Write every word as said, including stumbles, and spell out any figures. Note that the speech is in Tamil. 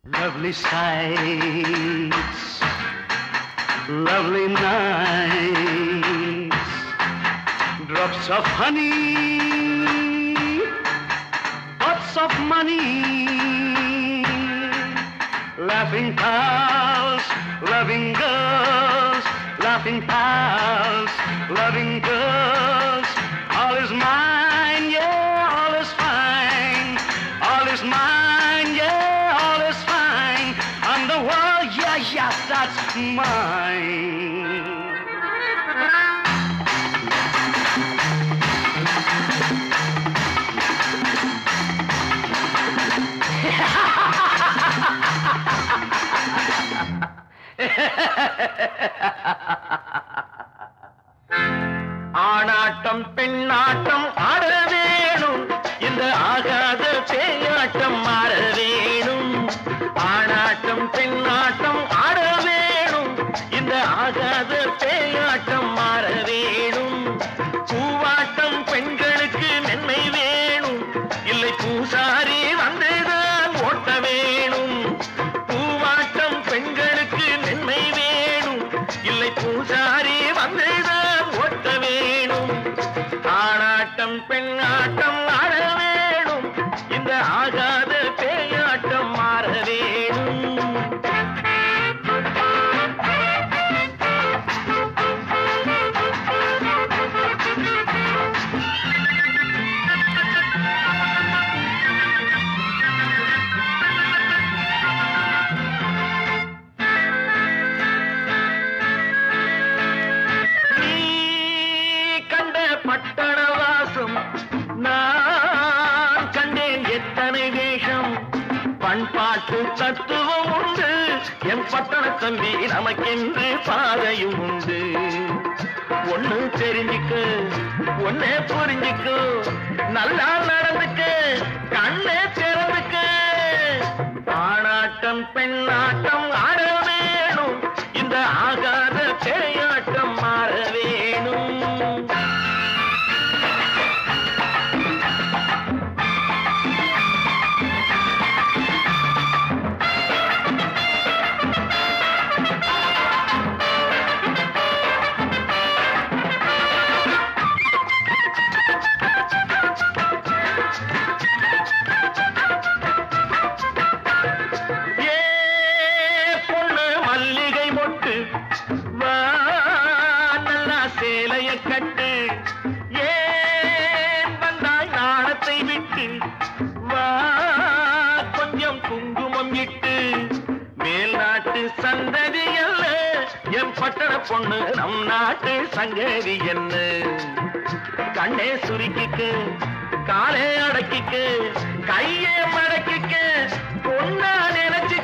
Lovely sights, lovely nights, drops of honey, pots of money, laughing pals, loving girls, laughing pals, loving girls. All is mine, yeah, all is fine. All is mine, yeah, all is fine. And the world, yeah, yeah, that's mine. ஆணாட்டம் பெண்ணாட்டம் ஆட வேணும், இந்த ஆகாத பேயாட்டம் மாற வேணும். ஆணாட்டம் பெண்ணாட்டம் ஆட வேணும், இந்த ஆகாத பேயாட்டம் மாற வேணும். பூவாட்டம் பெண்களுக்கு மென்மை வேணும், இல்லை பூசாரி வந்துதான் ஓட்ட வேணும். பூவாட்டம் பெண்களுக்கு மென்மை வேணும், இல்லை பூசாரி வந்துதான் ஓட்ட வேணும். ஆணாட்டம் பெண்ணாட்டம் ஆட வேணும், இந்த ஆகாத பேயாட்டம் மாற வேணும். பட்டணவாசம் நான் கண்டேன் எத்தனை வேஷம். பண்பாட்டு தத்துவம் உண்டு என் பட்டண தம்பி, நமக்கென்று பாதையும் உண்டு. ஒண்ணு தெரிஞ்சுக்க ஒன்னே புரிஞ்சுக்க, நல்லா நடந்துக்க கண்ணே திறந்துக்க. ஆணாட்டம் பெண்ணாட்டம் ஆட வேணும், இந்த ஆகாத பேயாட்டம் மாற வேணும். சேலைய கட்டு ஏன் வந்தாய் நாணத்தை விட்டு, வா கொஞ்சம் குங்குமம் இட்டு. மேல் நாட்டு சந்ததி அல்ல என் பட்டண பொண்ணு, நம் நாட்டு சங்கதி என்ன. கண்ணே சுருக்கிக்கு காலே அடக்கிக்கு, கையே மடக்கிக்கு, பொண்ணா நினைச்சு